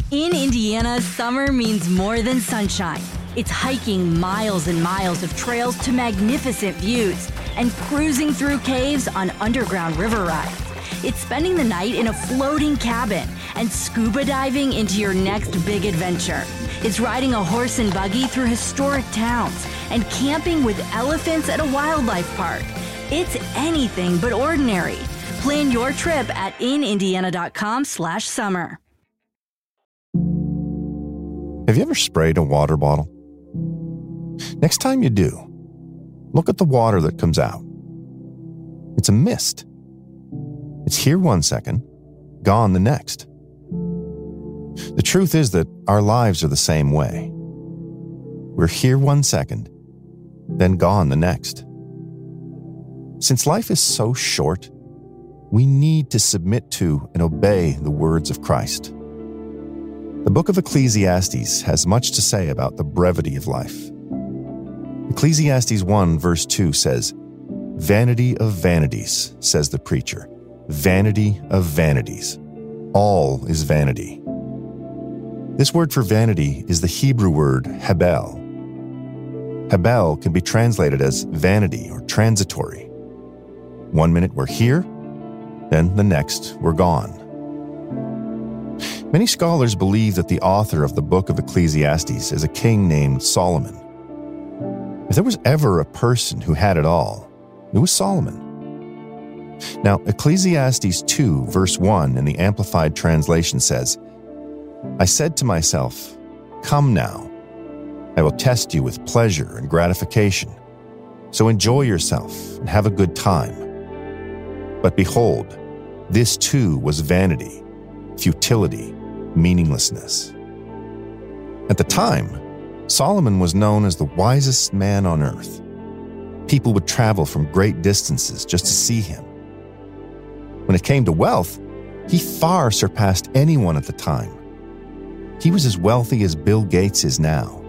In Indiana, summer means more than sunshine. It's hiking miles and miles of trails to magnificent views and cruising through caves on underground river rides. It's spending the night in a floating cabin and scuba diving into your next big adventure. It's riding a horse and buggy through historic towns and camping with elephants at a wildlife park. It's anything but ordinary. Plan your trip at inindiana.com/summer. Have you ever sprayed a water bottle? Next time you do, look at the water that comes out. It's a mist. It's here one second, gone the next. The truth is that our lives are the same way. We're here one second, then gone the next. Since life is so short, we need to submit to and obey the words of Christ. The book of Ecclesiastes has much to say about the brevity of life. Ecclesiastes 1 verse 2 says, "Vanity of vanities," says the preacher. Vanity of vanities. All is vanity. This word for vanity is the Hebrew word hebel. Hebel can be translated as vanity or transitory. One minute we're here, then the next we're gone. Many scholars believe that the author of the book of Ecclesiastes is a king named Solomon. If there was ever a person who had it all, it was Solomon. Now, Ecclesiastes 2 verse 1 in the Amplified Translation says, "I said to myself, 'Come now, I will test you with pleasure and gratification. So enjoy yourself and have a good time.' But behold, this too was vanity, futility, meaninglessness." At the time, Solomon was known as the wisest man on earth. People would travel from great distances just to see him. When it came to wealth, he far surpassed anyone at the time. He was as wealthy as Bill Gates is now.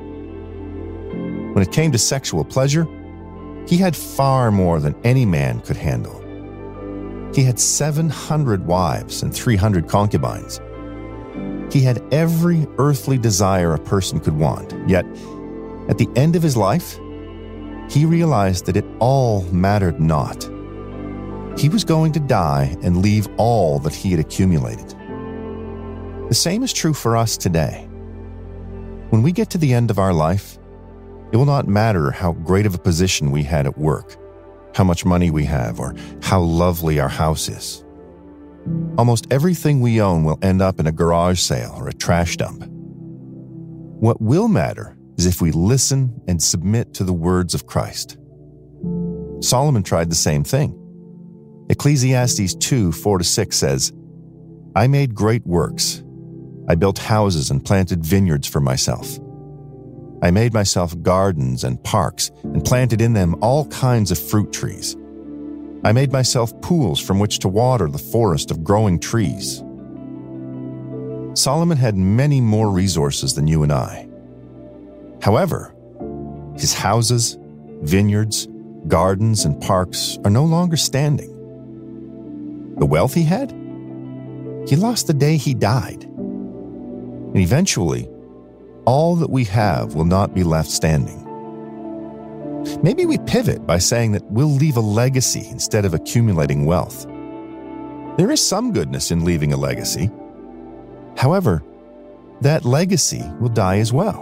When it came to sexual pleasure, he had far more than any man could handle. He had 700 wives and 300 concubines. He had every earthly desire a person could want, yet at the end of his life, he realized that it all mattered not. He was going to die and leave all that he had accumulated. The same is true for us today. When we get to the end of our life, it will not matter how great of a position we had at work, how much money we have, or how lovely our house is. Almost everything we own will end up in a garage sale or a trash dump. What will matter is if we listen and submit to the words of Christ. Solomon tried the same thing. Ecclesiastes 2 4-6 says, "I made great works. I built houses and planted vineyards for myself. I made myself gardens and parks and planted in them all kinds of fruit trees. I made myself pools from which to water the forest of growing trees." Solomon had many more resources than you and I. However, his houses, vineyards, gardens, and parks are no longer standing. The wealth he had? He lost the day he died. And eventually, all that we have will not be left standing. Maybe we pivot by saying that we'll leave a legacy instead of accumulating wealth. There is some goodness in leaving a legacy. However, that legacy will die as well.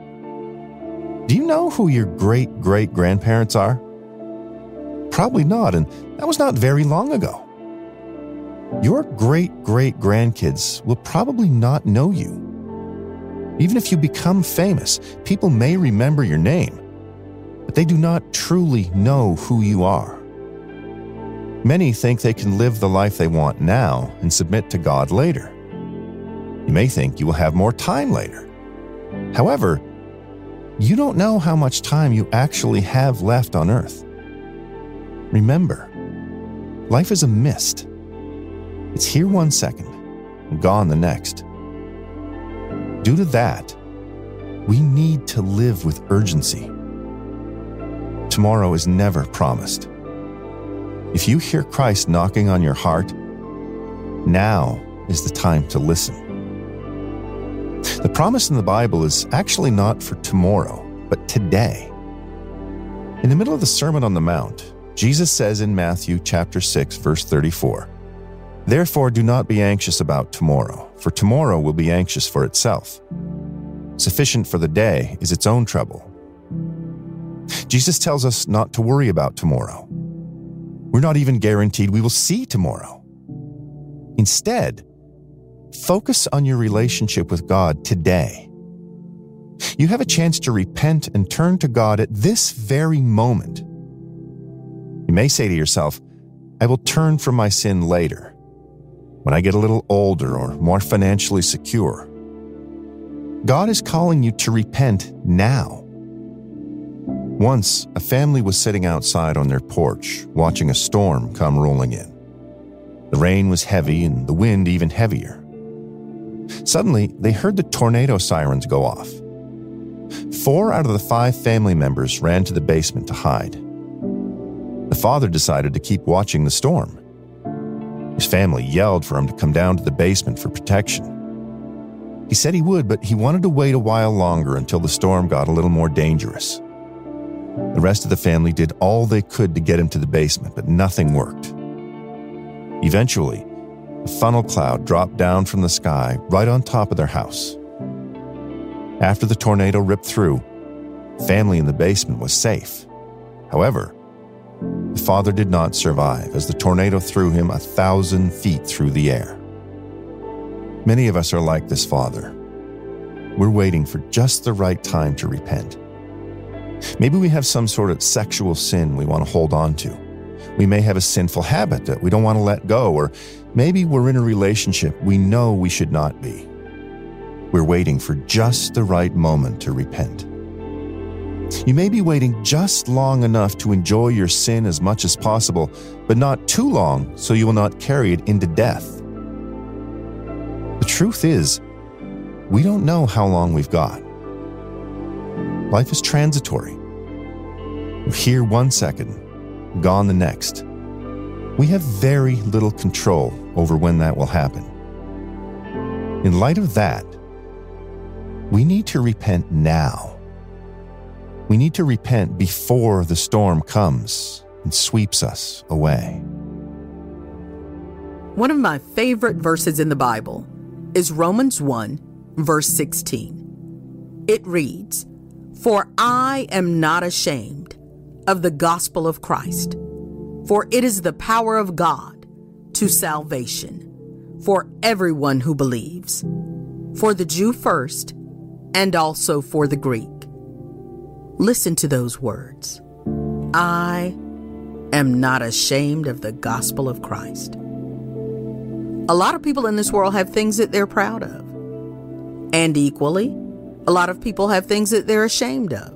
Do you know who your great-great-grandparents are? Probably not, and that was not very long ago. Your great-great-grandkids will probably not know you. Even if you become famous, people may remember your name, but they do not truly know who you are. Many think they can live the life they want now and submit to God later. You may think you will have more time later. However, you don't know how much time you actually have left on earth. Remember, life is a mist. It's here one second and gone the next. Due to that, we need to live with urgency. Tomorrow is never promised. If you hear Christ knocking on your heart, now is the time to listen. The promise in the Bible is actually not for tomorrow, but today. In the middle of the Sermon on the Mount, Jesus says in Matthew chapter 6, verse 34, "Therefore do not be anxious about tomorrow, for tomorrow will be anxious for itself. Sufficient for the day is its own trouble." Jesus tells us not to worry about tomorrow. We're not even guaranteed we will see tomorrow. Instead, focus on your relationship with God today. You have a chance to repent and turn to God at this very moment. You may say to yourself, "I will turn from my sin later, when I get a little older or more financially secure." God is calling you to repent now. Once, a family was sitting outside on their porch, watching a storm come rolling in. The rain was heavy and the wind even heavier. Suddenly, they heard the tornado sirens go off. 4 out of the 5 family members ran to the basement to hide. The father decided to keep watching the storm. His family yelled for him to come down to the basement for protection. He said he would, but he wanted to wait a while longer until the storm got a little more dangerous. The rest of the family did all they could to get him to the basement, but nothing worked. Eventually, a funnel cloud dropped down from the sky right on top of their house. After the tornado ripped through, the family in the basement was safe. However, the father did not survive as the tornado threw him 1,000 feet through the air. Many of us are like this father. We're waiting for just the right time to repent. Maybe we have some sort of sexual sin we want to hold on to. We may have a sinful habit that we don't want to let go, or maybe we're in a relationship we know we should not be. We're waiting for just the right moment to repent. You may be waiting just long enough to enjoy your sin as much as possible, but not too long so you will not carry it into death. The truth is, we don't know how long we've got. Life is transitory. We're here one second, gone the next. We have very little control over when that will happen. In light of that, we need to repent now. We need to repent before the storm comes and sweeps us away. One of my favorite verses in the Bible is Romans 1, verse 16. It reads, "For I am not ashamed of the gospel of Christ, for it is the power of God to salvation for everyone who believes, for the Jew first, and also for the Greek." Listen to those words. I am not ashamed of the gospel of Christ. A lot of people in this world have things that they're proud of. And equally, a lot of people have things that they're ashamed of.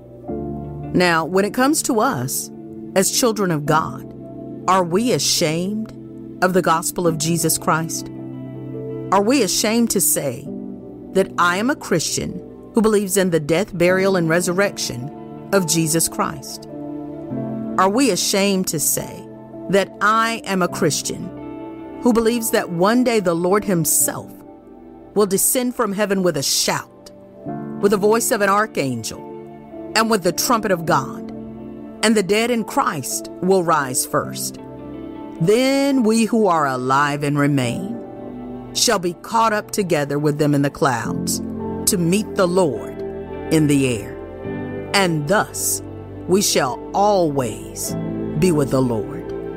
Now, when it comes to us, as children of God, are we ashamed of the gospel of Jesus Christ? Are we ashamed to say that I am a Christian who believes in the death, burial, and resurrection of Jesus Christ? Are we ashamed to say that I am a Christian who believes that one day the Lord Himself will descend from heaven with a shout, with the voice of an archangel, and with the trumpet of God, and the dead in Christ will rise first? Then we who are alive and remain shall be caught up together with them in the clouds to meet the Lord in the air. And thus we shall always be with the Lord.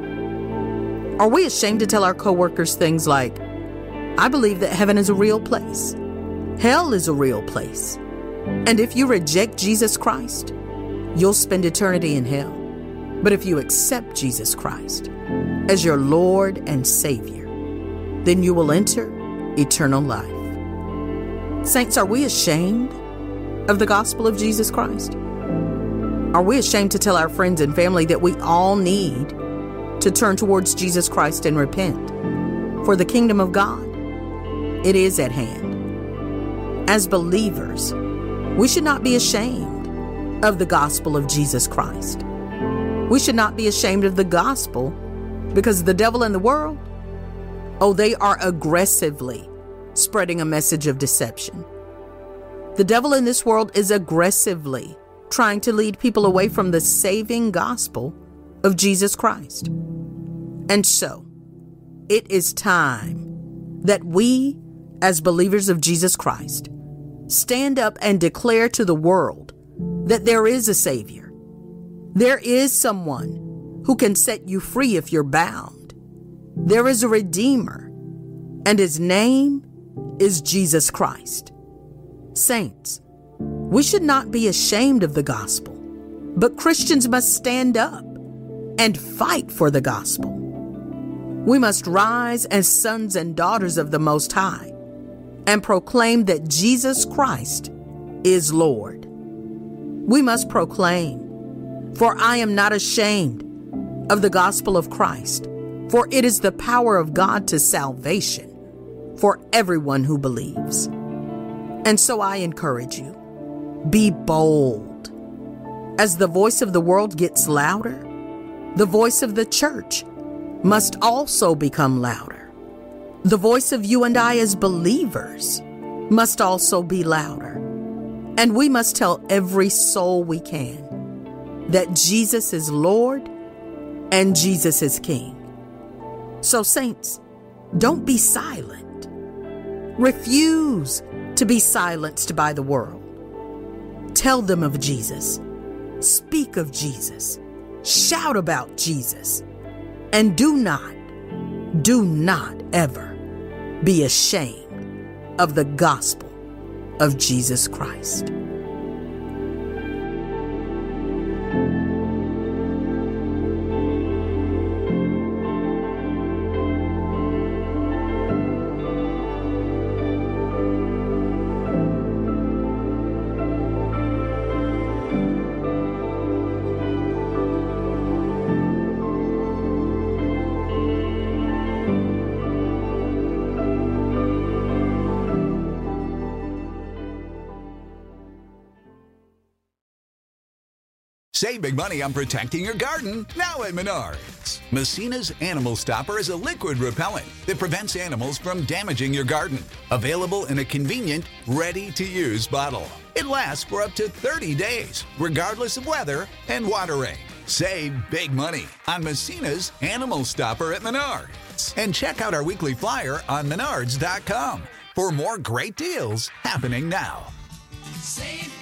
Are we ashamed to tell our coworkers things like, I believe that heaven is a real place, hell is a real place, and if you reject Jesus Christ, you'll spend eternity in hell. But if you accept Jesus Christ as your Lord and Savior, then you will enter eternal life. Saints, are we ashamed of the gospel of Jesus Christ? Are we ashamed to tell our friends and family that we all need to turn towards Jesus Christ and repent? For the kingdom of God, it is at hand. As believers, we should not be ashamed of the gospel of Jesus Christ. We should not be ashamed of the gospel because the devil and the world, they are aggressively spreading a message of deception. The devil in this world is aggressively trying to lead people away from the saving gospel of Jesus Christ. And so, it is time that we, as believers of Jesus Christ, stand up and declare to the world that there is a Savior. There is someone who can set you free if you're bound. There is a Redeemer, and his name is Jesus Christ. Saints, we should not be ashamed of the gospel, but Christians must stand up and fight for the gospel. We must rise as sons and daughters of the Most High and proclaim that Jesus Christ is Lord. We must proclaim, "For I am not ashamed of the gospel of Christ, for it is the power of God to salvation for everyone who believes." And so I encourage you, be bold. As the voice of the world gets louder, the voice of the church must also become louder. The voice of you and I as believers must also be louder. And we must tell every soul we can that Jesus is Lord and Jesus is King. So, saints, don't be silent. Refuse to be silenced by the world. Tell them of Jesus. Speak of Jesus. Shout about Jesus. And do not ever be ashamed of the gospel of Jesus Christ. Save big money on protecting your garden now at Menards. Messina's Animal Stopper is a liquid repellent that prevents animals from damaging your garden. Available in a convenient, ready-to-use bottle. It lasts for up to 30 days, regardless of weather and watering. Save big money on Messina's Animal Stopper at Menards. And check out our weekly flyer on Menards.com for more great deals happening now. Save